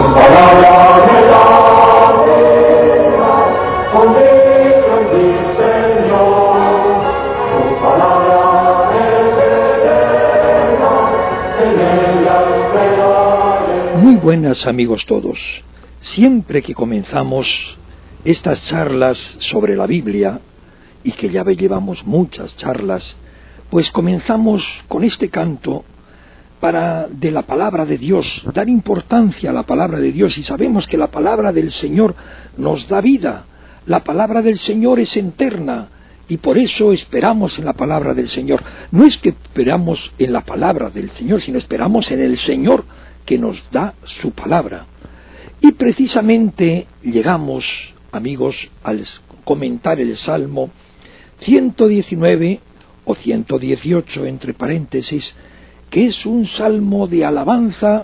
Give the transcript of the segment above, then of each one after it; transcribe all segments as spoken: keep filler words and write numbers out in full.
Muy buenas, amigos todos. Siempre que comenzamos estas charlas sobre la Biblia, y que ya llevamos muchas charlas, pues comenzamos con este canto para de la palabra de Dios, dar importancia a la palabra de Dios, y sabemos que la palabra del Señor nos da vida, la palabra del Señor es eterna, y por eso esperamos en la palabra del Señor. No es que esperamos en la palabra del Señor, sino esperamos en el Señor que nos da su palabra. Y precisamente llegamos, amigos, al comentar el Salmo ciento diecinueve o ciento dieciocho, entre paréntesis, que es un salmo de alabanza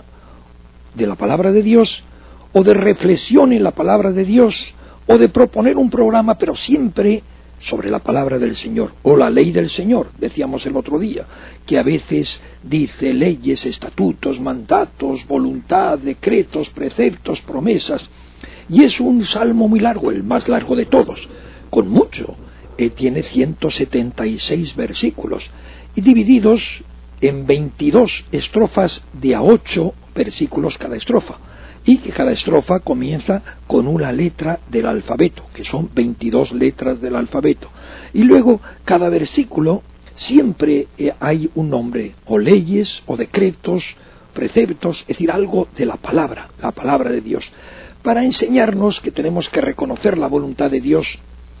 de la palabra de Dios, o de reflexión en la palabra de Dios, o de proponer un programa, pero siempre sobre la palabra del Señor, o la ley del Señor, decíamos el otro día, que a veces dice leyes, estatutos, mandatos, voluntad, decretos, preceptos, promesas, y es un salmo muy largo, el más largo de todos, con mucho, eh, tiene ciento setenta y seis versículos, y divididos en veintidós estrofas de a ocho versículos cada estrofa, y que cada estrofa comienza con una letra del alfabeto, que son veintidós letras del alfabeto. Y luego, cada versículo, siempre eh, hay un nombre, o leyes, o decretos, preceptos, es decir, algo de la palabra, la palabra de Dios, para enseñarnos que tenemos que reconocer la voluntad de Dios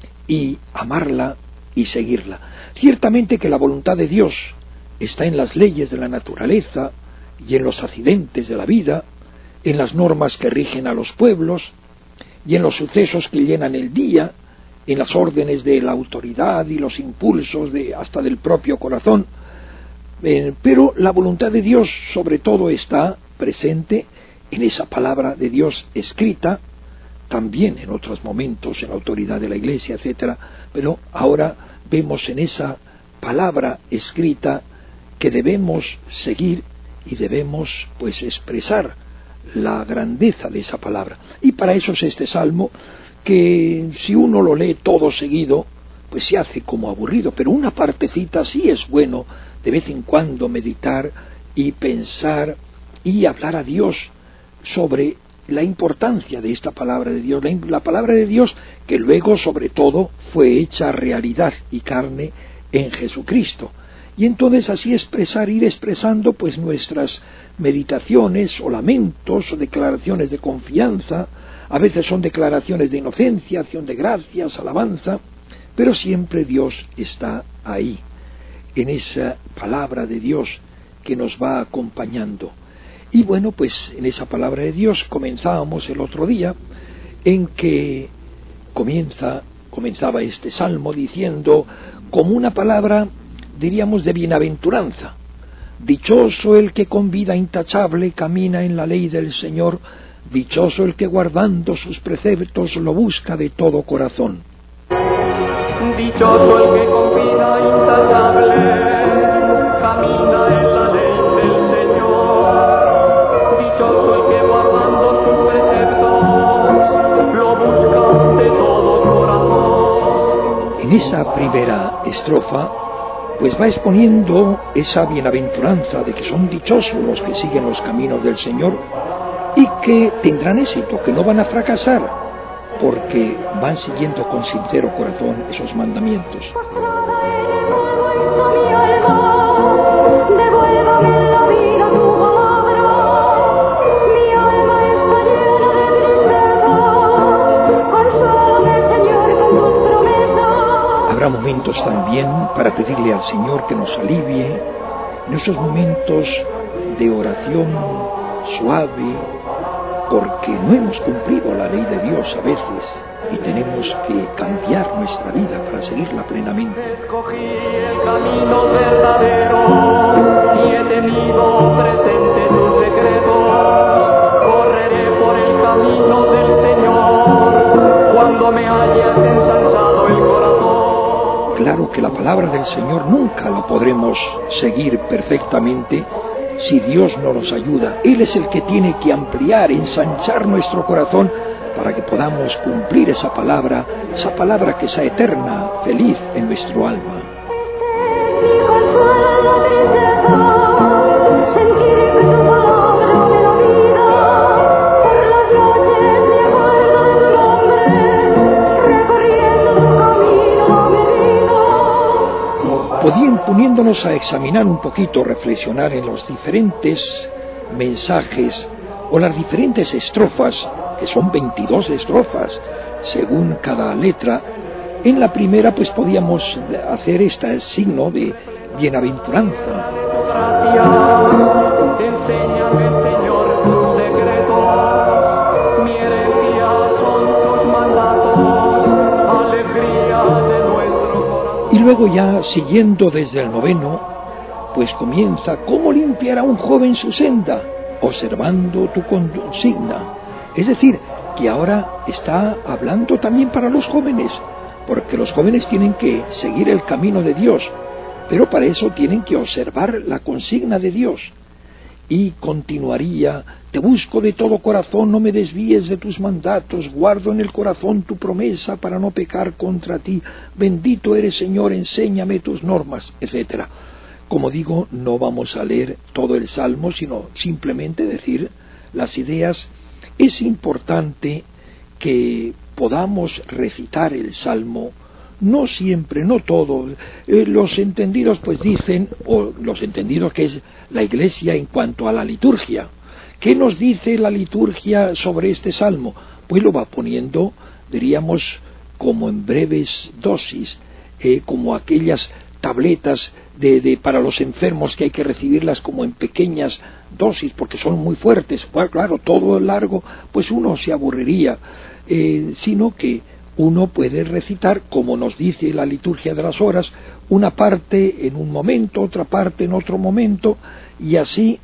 y amarla y seguirla. Ciertamente que la voluntad de Dios está en las leyes de la naturaleza y en los accidentes de la vida, en las normas que rigen a los pueblos y en los sucesos que llenan el día, en las órdenes de la autoridad y los impulsos de, hasta del propio corazón. Eh, pero la voluntad de Dios sobre todo está presente en esa palabra de Dios escrita, también en otros momentos en la autoridad de la Iglesia, etcétera, pero ahora vemos en esa palabra escrita que debemos seguir y debemos pues expresar la grandeza de esa palabra. Y para eso es este salmo, que si uno lo lee todo seguido, pues se hace como aburrido, pero una partecita sí es bueno de vez en cuando meditar y pensar y hablar a Dios sobre la importancia de esta palabra de Dios, la, la palabra de Dios que luego sobre todo fue hecha realidad y carne en Jesucristo. Y entonces así expresar, ir expresando pues nuestras meditaciones o lamentos o declaraciones de confianza, a veces son declaraciones de inocencia, acción de gracias, alabanza, pero siempre Dios está ahí, en esa palabra de Dios que nos va acompañando. Y bueno, pues en esa palabra de Dios comenzábamos el otro día, en que comienza, comenzaba este salmo diciendo como una palabra, diríamos, de bienaventuranza. Dichoso el que con vida intachable camina en la ley del Señor, dichoso el que guardando sus preceptos lo busca de todo corazón. Dichoso el que con vida intachable camina en la ley del Señor, dichoso el que guardando sus preceptos lo busca de todo corazón. En esa primera estrofa pues va exponiendo esa bienaventuranza de que son dichosos los que siguen los caminos del Señor y que tendrán éxito, que no van a fracasar, porque van siguiendo con sincero corazón esos mandamientos. Habrá momentos también para pedirle al Señor que nos alivie en esos momentos de oración suave, porque no hemos cumplido la ley de Dios a veces y tenemos que cambiar nuestra vida para seguirla plenamente. Escogí el camino verdadero y he tenido presente tus decretos. Correré por el camino del Señor cuando me hayas ensanchado el corazón. Claro que la palabra del Señor nunca la podremos seguir perfectamente si Dios no nos ayuda. Él es el que tiene que ampliar, ensanchar nuestro corazón para que podamos cumplir esa palabra, esa palabra que sea eterna, feliz en nuestro alma. Poniéndonos a examinar un poquito, reflexionar en los diferentes mensajes o las diferentes estrofas, que son veintidós estrofas según cada letra. En la primera pues podíamos hacer este signo de bienaventuranza. Enséñame, Señor, tus secretos, mi herencia son tus mandatos, alegría de nuestro corazón. Y luego ya siguiendo desde el noveno, pues comienza: ¿cómo limpiará un joven su senda? Observando tu consigna. Es decir, que ahora está hablando también para los jóvenes, porque los jóvenes tienen que seguir el camino de Dios, pero para eso tienen que observar la consigna de Dios. Y continuaría: te busco de todo corazón, no me desvíes de tus mandatos, guardo en el corazón tu promesa para no pecar contra ti, bendito eres, Señor, enséñame tus normas, etcétera. Como digo, no vamos a leer todo el Salmo, sino simplemente decir las ideas. Es importante que podamos recitar el Salmo, no siempre, no todo. Eh, los entendidos pues dicen, o los entendidos que es la Iglesia en cuanto a la liturgia. ¿Qué nos dice la liturgia sobre este Salmo? Pues lo va poniendo, diríamos, como en breves dosis, eh, como aquellas tabletas de, de, para los enfermos que hay que recibirlas como en pequeñas dosis porque son muy fuertes. Bueno, claro, todo largo, pues uno se aburriría, eh, sino que uno puede recitar, como nos dice la liturgia de las horas, una parte en un momento, otra parte en otro momento, y así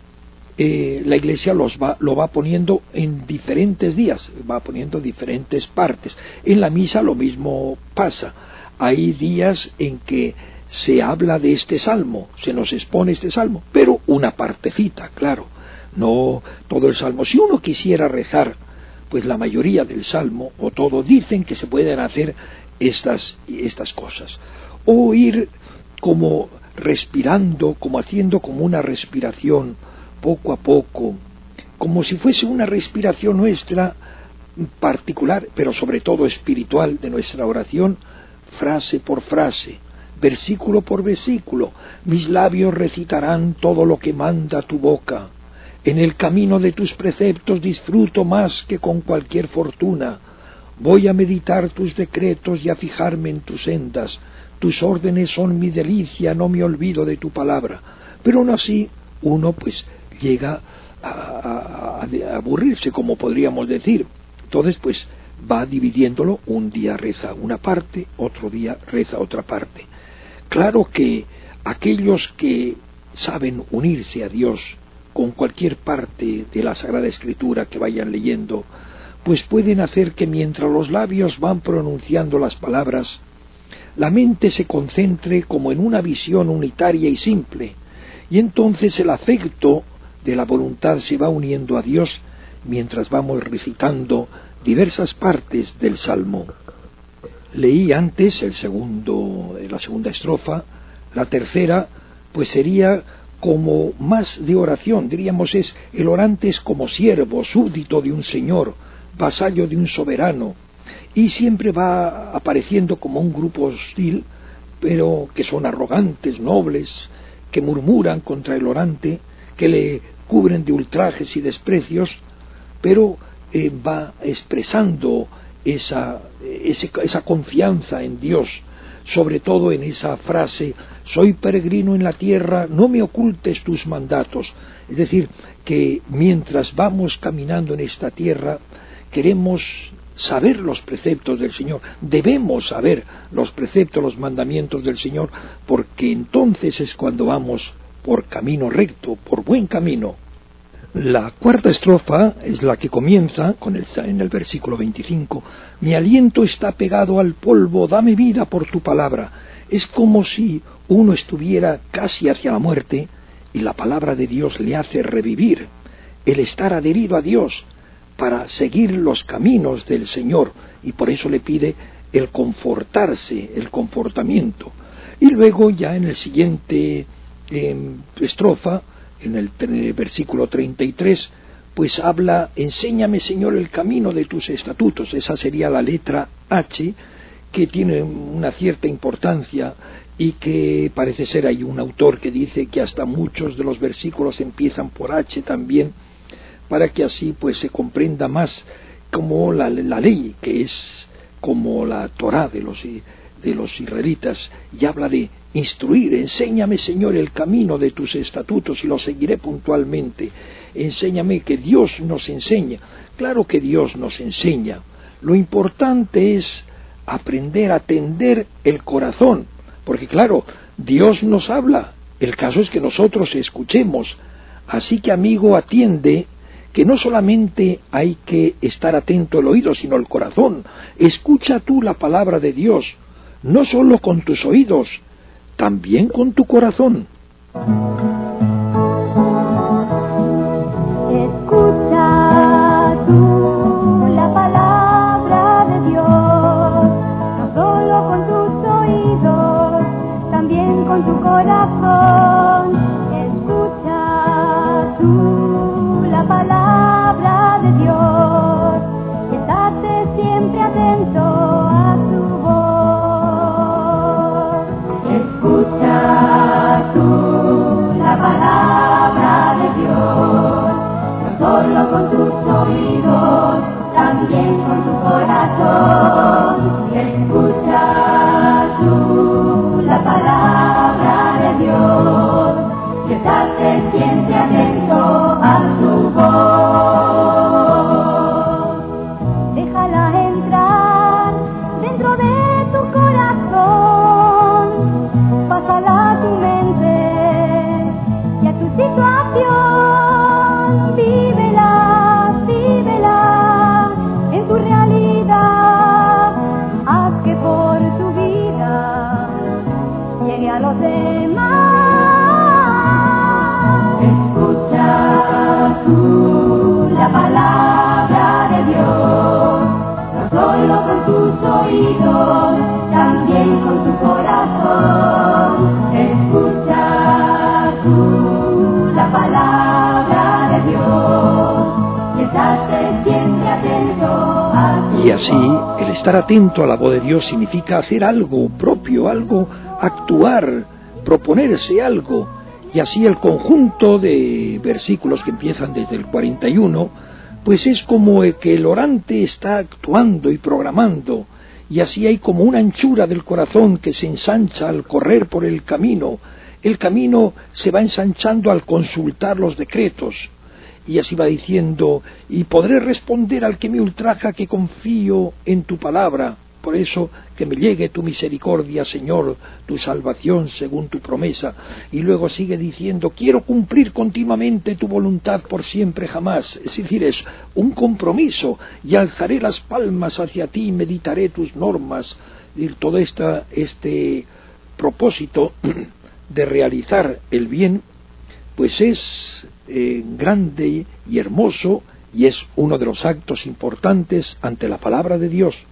eh, la Iglesia los va, lo va poniendo en diferentes días, va poniendo diferentes partes. En la misa lo mismo pasa. Hay días en que se habla de este salmo, se nos expone este salmo, pero una partecita, claro, no todo el salmo. Si uno quisiera rezar, pues la mayoría del salmo, o todo, dicen que se pueden hacer estas, estas cosas. O ir como respirando, como haciendo como una respiración, poco a poco, como si fuese una respiración nuestra particular, pero sobre todo espiritual, de nuestra oración, frase por frase, versículo por versículo. Mis labios recitarán todo lo que manda tu boca. En el camino de tus preceptos disfruto más que con cualquier fortuna. Voy a meditar tus decretos y a fijarme en tus sendas. Tus órdenes son mi delicia, no me olvido de tu palabra. Pero aún así, uno pues llega a, a, a aburrirse, como podríamos decir. Entonces pues va dividiéndolo, un día reza una parte, otro día reza otra parte. Claro que aquellos que saben unirse a Dios con cualquier parte de la Sagrada Escritura que vayan leyendo, pues pueden hacer que mientras los labios van pronunciando las palabras, la mente se concentre como en una visión unitaria y simple, y entonces el afecto de la voluntad se va uniendo a Dios mientras vamos recitando diversas partes del Salmo. Leí antes el segundo, la segunda estrofa. La tercera pues sería como más de oración, diríamos es el orante es como siervo, súbdito de un señor, vasallo de un soberano, y siempre va apareciendo como un grupo hostil, pero que son arrogantes, nobles, que murmuran contra el orante, que le cubren de ultrajes y desprecios, pero eh, va expresando esa, ese, esa confianza en Dios, sobre todo en esa frase: soy peregrino en la tierra, no me ocultes tus mandatos. Es decir, que mientras vamos caminando en esta tierra, queremos saber los preceptos del Señor, debemos saber los preceptos, los mandamientos del Señor, porque entonces es cuando vamos por camino recto, por buen camino. La cuarta estrofa es la que comienza con el, en el versículo veinticinco: mi aliento está pegado al polvo, dame vida por tu palabra. Es como si uno estuviera casi hacia la muerte y la palabra de Dios le hace revivir el estar adherido a Dios para seguir los caminos del Señor, y por eso le pide el confortarse, el confortamiento. Y luego ya en el siguiente eh, estrofa, en el, en el versículo treinta y tres, pues habla: enséñame, Señor, el camino de tus estatutos. Esa sería la letra H, que tiene una cierta importancia y que parece ser, hay un autor que dice que hasta muchos de los versículos empiezan por H también, para que así pues se comprenda más como la, la ley, que es como la Torá de los, de los israelitas, y habla de instruir. Enséñame, Señor, el camino de tus estatutos y lo seguiré puntualmente. Enséñame, que Dios nos enseña. Claro que Dios nos enseña. Lo importante es aprender a atender el corazón, porque claro, Dios nos habla, el caso es que nosotros escuchemos. Así que, amigo, atiende, que no solamente hay que estar atento el oído, sino el corazón. Escucha tú la palabra de Dios, no solo con tus oídos, también con tu corazón. Escucha tú la palabra de Dios, no solo con tus oídos, también con tu corazón. Escucha tú la palabra de Dios, y estate siempre atento a su voz. Escucha tú la palabra de Dios, no solo con tus oídos, también con tu corazón. Escucha tú la palabra de Dios, y estate siempre atento a su voz. Déjala entrar dentro de tu corazón, pásala a tu mente y a tu situación. Vívela, vívela en tu realidad. Haz que por tu vida llegue a los demás. Escucha tú la palabra de Dios, no solo con tus oídos, también con tu corazón. Escucha tú la palabra de Dios, y estate siempre atento a su Y así, el estar atento a la voz de Dios significa hacer algo propio, algo, actuar, proponerse algo. Y así el conjunto de versículos que empiezan desde el cuarenta y uno, pues es como que el orante está actuando y programando, y así hay como una anchura del corazón que se ensancha al correr por el camino. El camino se va ensanchando al consultar los decretos, y así va diciendo: y podré responder al que me ultraja, que confío en tu palabra. Por eso, que me llegue tu misericordia, Señor, tu salvación según tu promesa. Y luego sigue diciendo: quiero cumplir continuamente tu voluntad por siempre jamás. Es decir, es un compromiso, y alzaré las palmas hacia ti y meditaré tus normas. Y todo esta, este propósito de realizar el bien, pues es eh, grande y hermoso, y es uno de los actos importantes ante la palabra de Dios.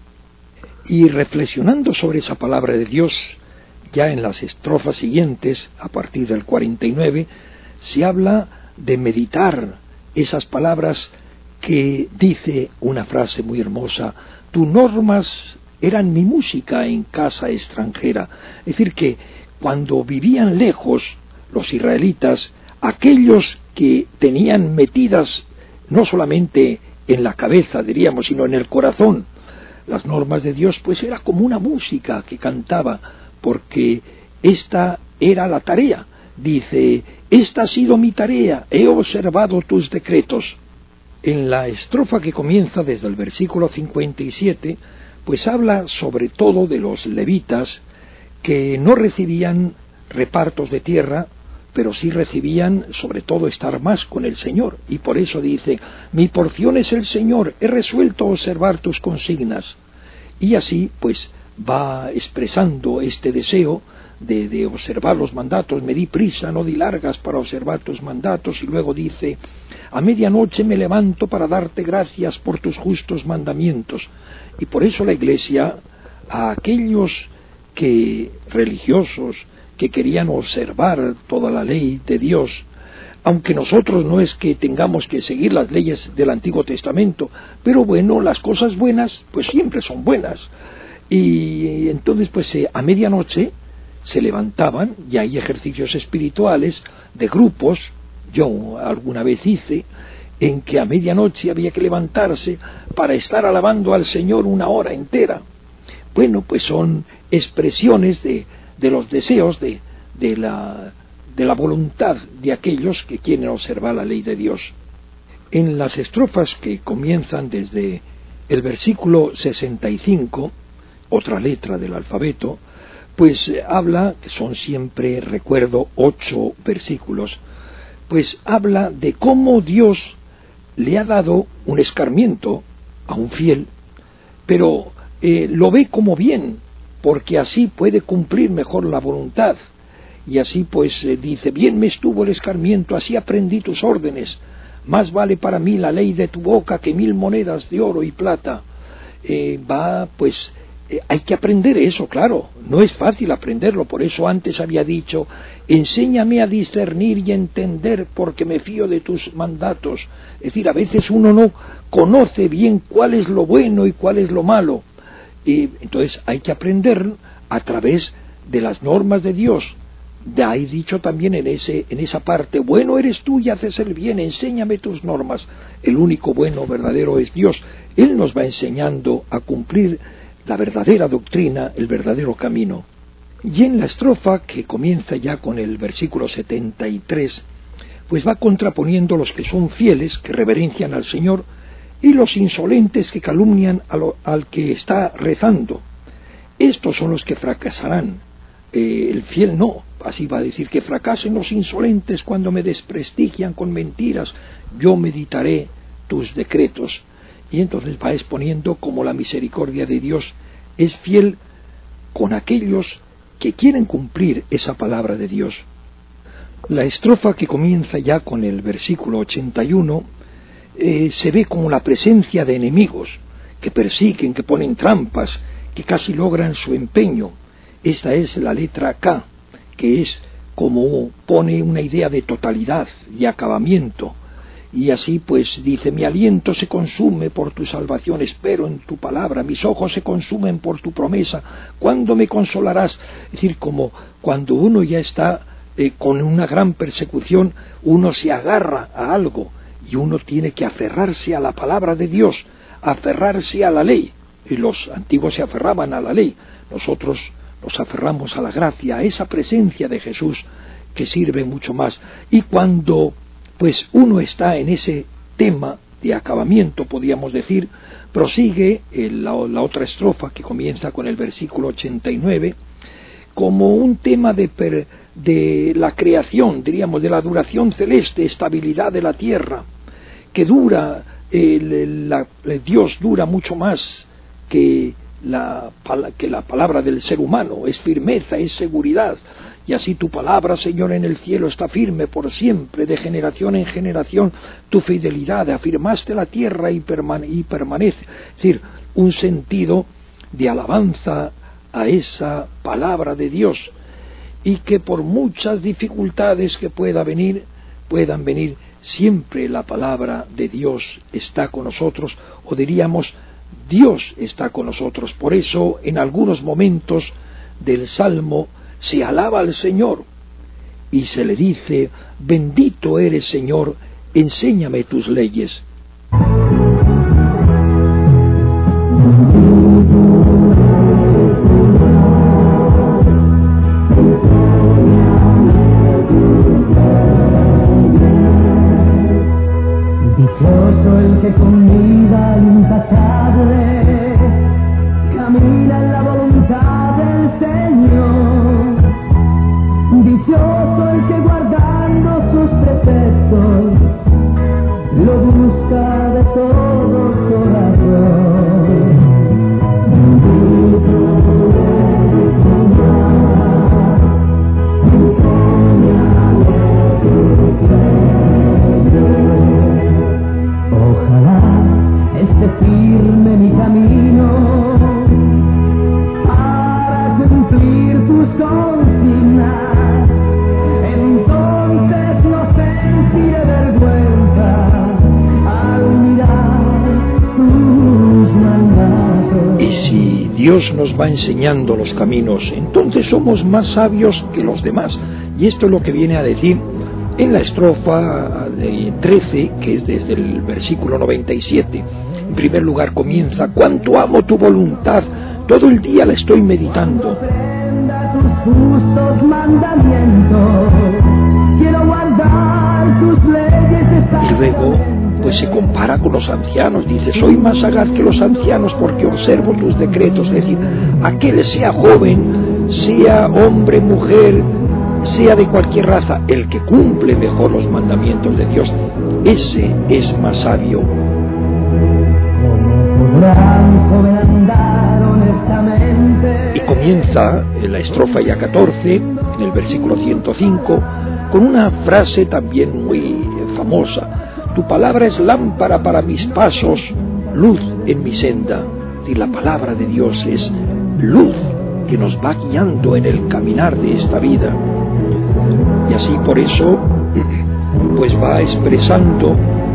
Y reflexionando sobre esa palabra de Dios, ya en las estrofas siguientes, a partir del cuarenta y nueve, se habla de meditar esas palabras que dice una frase muy hermosa: tus normas eran mi música en casa extranjera. Es decir, que cuando vivían lejos los israelitas, aquellos que tenían metidas no solamente en la cabeza, diríamos, sino en el corazón, las normas de Dios, pues era como una música que cantaba, porque esta era la tarea. Dice: esta ha sido mi tarea, he observado tus decretos. En la estrofa que comienza desde el versículo cincuenta y siete, pues habla sobre todo de los levitas, que no recibían repartos de tierra, pero sí recibían sobre todo estar más con el Señor, y por eso dice: mi porción es el Señor, he resuelto observar tus consignas. Y así pues va expresando este deseo de, de observar los mandatos. Me di prisa, no di largas para observar tus mandatos. Y luego dice, a medianoche me levanto para darte gracias por tus justos mandamientos. Y por eso la Iglesia, a aquellos que religiosos que querían observar toda la ley de Dios, aunque nosotros no es que tengamos que seguir las leyes del Antiguo Testamento, pero bueno, las cosas buenas pues siempre son buenas. Y entonces pues eh, a medianoche se levantaban, y hay ejercicios espirituales de grupos, yo alguna vez hice, en que a medianoche había que levantarse para estar alabando al Señor una hora entera. Bueno, pues son expresiones de, de los deseos, de, de, la, de la voluntad de aquellos que quieren observar la ley de Dios. En las estrofas que comienzan desde el versículo sesenta y cinco, otra letra del alfabeto, pues eh, habla, que son siempre, recuerdo, ocho versículos, pues habla de cómo Dios le ha dado un escarmiento a un fiel, pero eh, lo ve como bien, porque así puede cumplir mejor la voluntad, y así pues eh, dice, bien me estuvo el escarmiento, así aprendí tus órdenes, más vale para mí la ley de tu boca que mil monedas de oro y plata. Eh, va pues Eh, hay que aprender eso, claro, no es fácil aprenderlo, por eso antes había dicho, enséñame a discernir y entender porque me fío de tus mandatos. Es decir, a veces uno no conoce bien cuál es lo bueno y cuál es lo malo, y entonces hay que aprender a través de las normas de Dios. De ahí dicho también en, ese, en esa parte, bueno eres tú y haces el bien, enséñame tus normas. El único bueno verdadero es Dios, Él nos va enseñando a cumplir la verdadera doctrina, el verdadero camino. Y en la estrofa que comienza ya con el versículo setenta y tres, pues va contraponiendo los que son fieles, que reverencian al Señor, y los insolentes que calumnian a lo, al que está rezando. Estos son los que fracasarán, eh, el fiel no. Así va a decir, que fracasen los insolentes cuando me desprestigian con mentiras, yo meditaré tus decretos. Y entonces va exponiendo cómo la misericordia de Dios es fiel con aquellos que quieren cumplir esa palabra de Dios. La estrofa que comienza ya con el versículo ochenta y uno eh, se ve como la presencia de enemigos que persiguen, que ponen trampas, que casi logran su empeño. Esta es la letra K, que es como pone una idea de totalidad y acabamiento. Y así pues dice, mi aliento se consume por tu salvación, espero en tu palabra, mis ojos se consumen por tu promesa, ¿cuándo me consolarás? Es decir, como cuando uno ya está eh, con una gran persecución, uno se agarra a algo y uno tiene que aferrarse a la palabra de Dios, aferrarse a la ley. Y los antiguos se aferraban a la ley, nosotros nos aferramos a la gracia, a esa presencia de Jesús que sirve mucho más. Y cuando pues uno está en ese tema de acabamiento, podríamos decir, prosigue el, la, la otra estrofa que comienza con el versículo ochenta y nueve, como un tema de, per, de la creación, diríamos, de la duración celeste, estabilidad de la tierra, que dura, el, la, Dios dura mucho más que la, que la palabra del ser humano, es firmeza, es seguridad. Y así tu palabra, Señor, en el cielo está firme por siempre, de generación en generación, tu fidelidad, afirmaste la tierra y, permane- y permanece. Es decir, un sentido de alabanza a esa palabra de Dios, y que por muchas dificultades que pueda venir, puedan venir, siempre la palabra de Dios está con nosotros, o diríamos, Dios está con nosotros. Por eso, en algunos momentos del Salmo, se alaba al Señor y se le dice, bendito eres Señor, enséñame tus leyes. Dichoso el que con vida intachable camina en la voluntad del Señor. Dichoso el que guardando sus preceptos lo busca de todo corazón. Bendito eres Señor, abrirme mi camino para cumplir tus consignas. Entonces no sentiré vergüenza al mirar tus mandatos. Y si Dios nos va enseñando los caminos, entonces somos más sabios que los demás. Y esto es lo que viene a decir en la estrofa de trece, que es desde el versículo noventa y siete. En primer lugar comienza: cuánto amo tu voluntad, todo el día la estoy meditando. Aprenda tus justos mandamientos, quiero guardar tus leyes. Y luego pues se compara con los ancianos, dice: soy más sagaz que los ancianos porque observo tus decretos. Es decir, aquel sea joven, sea hombre, mujer, sea de cualquier raza, el que cumple mejor los mandamientos de Dios, ese es más sabio. Y comienza en la estrofa ya catorce, en el versículo ciento cinco, con una frase también muy famosa: tu palabra es lámpara para mis pasos, luz en mi senda. Es decir, la palabra de Dios es luz que nos va guiando en el caminar de esta vida. Y así por eso pues va expresando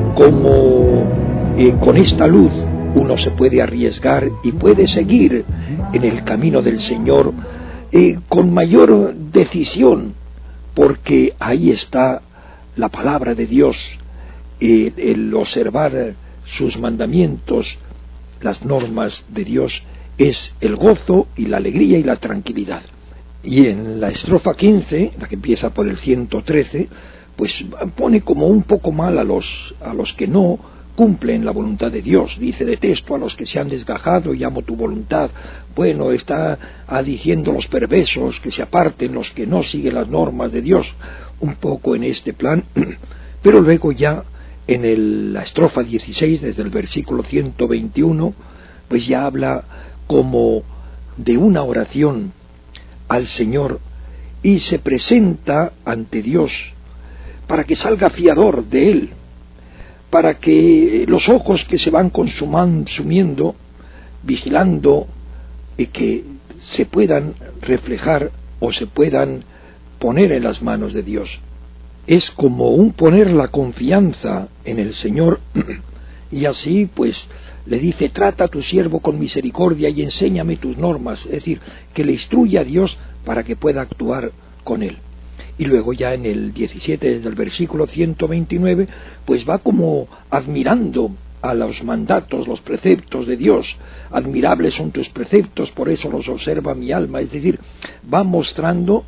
cómo eh, con esta luz uno se puede arriesgar y puede seguir en el camino del Señor eh, con mayor decisión, porque ahí está la palabra de Dios, eh, el observar sus mandamientos, las normas de Dios, es el gozo y la alegría y la tranquilidad. Y en la estrofa quince, la que empieza por el ciento trece, pues pone como un poco mal a los, a los que no cumplen la voluntad de Dios. Dice: detesto a los que se han desgajado y amo tu voluntad. Bueno, está diciendo los perversos que se aparten, los que no siguen las normas de Dios, un poco en este plan. Pero luego ya en el, la estrofa dieciséis, desde el versículo ciento veintiuno, pues ya habla como de una oración al Señor y se presenta ante Dios para que salga fiador de Él, para que los ojos que se van consumiendo, vigilando, y que se puedan reflejar o se puedan poner en las manos de Dios. Es como un poner la confianza en el Señor, y así pues le dice: trata a tu siervo con misericordia y enséñame tus normas. Es decir, que le instruya a Dios para que pueda actuar con él. Y luego ya en el diecisiete, desde el versículo ciento veintinueve, pues va como admirando a los mandatos, los preceptos de Dios. Admirables son tus preceptos, por eso los observa mi alma. Es decir, va mostrando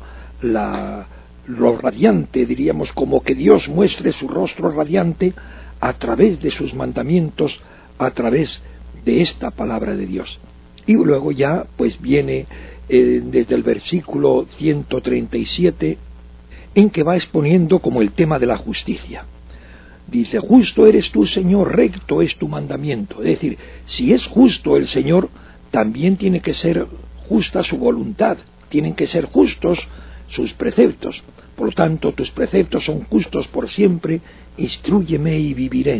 la, lo radiante, diríamos, como que Dios muestre su rostro radiante a través de sus mandamientos, a través de esta palabra de Dios. Y luego ya pues viene eh, desde el versículo ciento treinta y siete, en que va exponiendo como el tema de la justicia. Dice: justo eres tú, Señor, recto es tu mandamiento. Es decir, si es justo el Señor, también tiene que ser justa su voluntad, tienen que ser justos sus preceptos. Por lo tanto, tus preceptos son justos por siempre, instrúyeme y viviré.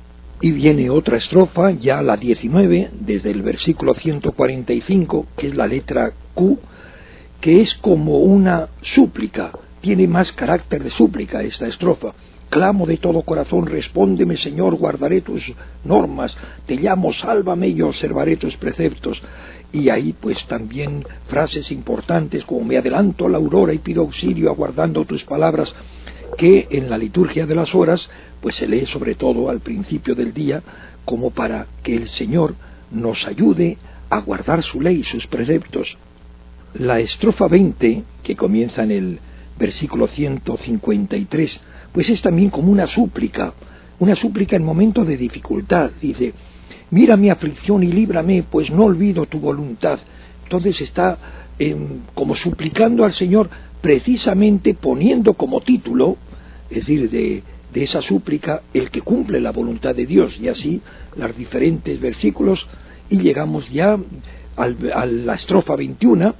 Y viene otra estrofa, ya la diecinueve, desde el versículo ciento cuarenta y cinco, que es la letra Q, que es como una súplica, tiene más carácter de súplica esta estrofa. Clamo de todo corazón, respóndeme, Señor, guardaré tus normas, te llamo, sálvame y observaré tus preceptos. Y ahí pues también frases importantes como: me adelanto a la aurora y pido auxilio aguardando tus palabras, que en la liturgia de las horas pues se lee sobre todo al principio del día, como para que el Señor nos ayude a guardar su ley, sus preceptos. La estrofa veinte, que comienza en el versículo ciento cincuenta y tres, pues es también como una súplica, una súplica en momentos de dificultad. Dice: mira mi aflicción y líbrame, pues no olvido tu voluntad. Entonces está eh, como suplicando al Señor, precisamente poniendo como título, es decir, de, de esa súplica, el que cumple la voluntad de Dios. Y así los diferentes versículos, y llegamos ya al, a la estrofa veintiuno,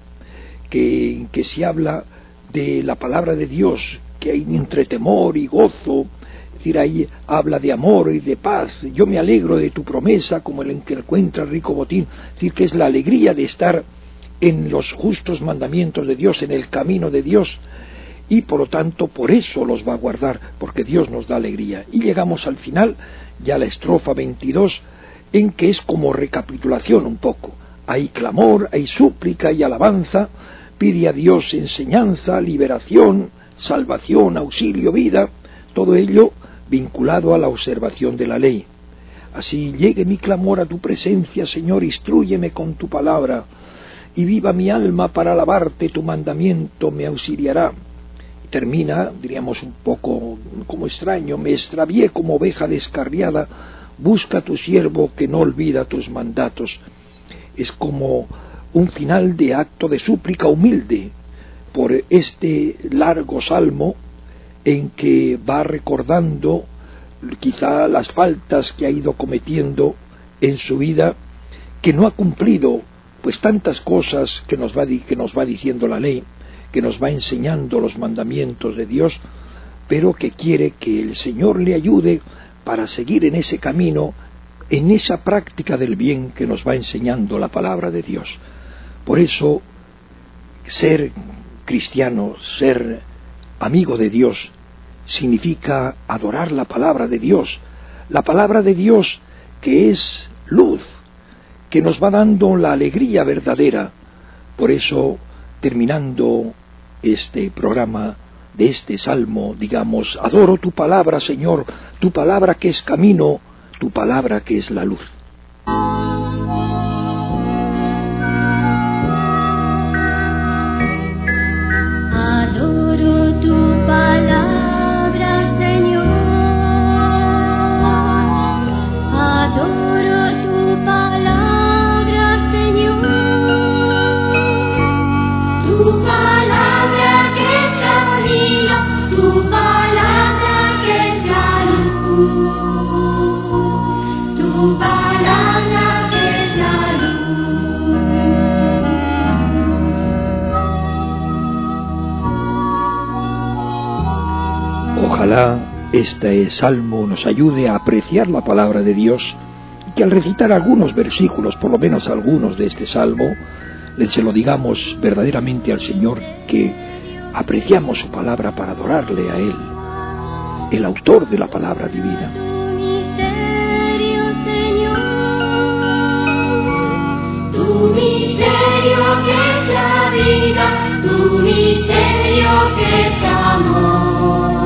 que, que se habla de la palabra de Dios, que hay entre temor y gozo, Es decir, ahí habla de amor y de paz. Yo me alegro de tu promesa, como el que encuentra el rico botín. Es decir, que es la alegría de estar en los justos mandamientos de Dios, en el camino de Dios, y por lo tanto por eso los va a guardar, porque Dios nos da alegría. Y llegamos al final, ya la estrofa veintidós, en que es como recapitulación un poco. Hay clamor, hay súplica y alabanza, pide a Dios enseñanza, liberación, salvación, auxilio, vida, todo ello vinculado a la observación de la ley. Así llegue mi clamor a tu presencia, Señor, instrúyeme con tu palabra, y viva mi alma para alabarte, tu mandamiento me auxiliará. Y termina, diríamos un poco como extraño, me extravié como oveja descarriada, busca a tu siervo que no olvida tus mandatos. Es como un final de acto de súplica humilde por este largo salmo en que va recordando quizá las faltas que ha ido cometiendo en su vida, que no ha cumplido pues tantas cosas que nos va, que nos va diciendo la ley, que nos va enseñando los mandamientos de Dios, pero que quiere que el Señor le ayude para seguir en ese camino, en esa práctica del bien que nos va enseñando la palabra de Dios. Por eso, ser cristiano, ser amigo de Dios, significa adorar la palabra de Dios, la palabra de Dios que es luz, que nos va dando la alegría verdadera. Por eso, terminando este programa de este salmo, digamos, adoro tu palabra, Señor, tu palabra que es camino, tu palabra que es la luz. Adoro tu palabra, Señor. Adoro tu palabra, Señor. Tu palabra que es camino, tu palabra que es la luz. Tu palabra que es la luz. Ojalá este salmo nos ayude a apreciar la palabra de Dios, y que al recitar algunos versículos, por lo menos algunos de este salmo, le se lo digamos verdaderamente al Señor, que apreciamos su palabra para adorarle a Él, el autor de la palabra divina. Tu misterio, Señor, tu misterio que es la vida, tu misterio que es amor,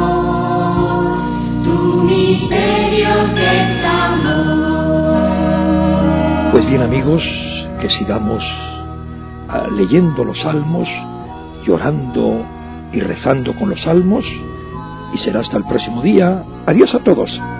tu misterio que es amor. Pues bien, amigos, que sigamos uh, leyendo los salmos, llorando y rezando con los salmos, y será hasta el próximo día. Adiós a todos.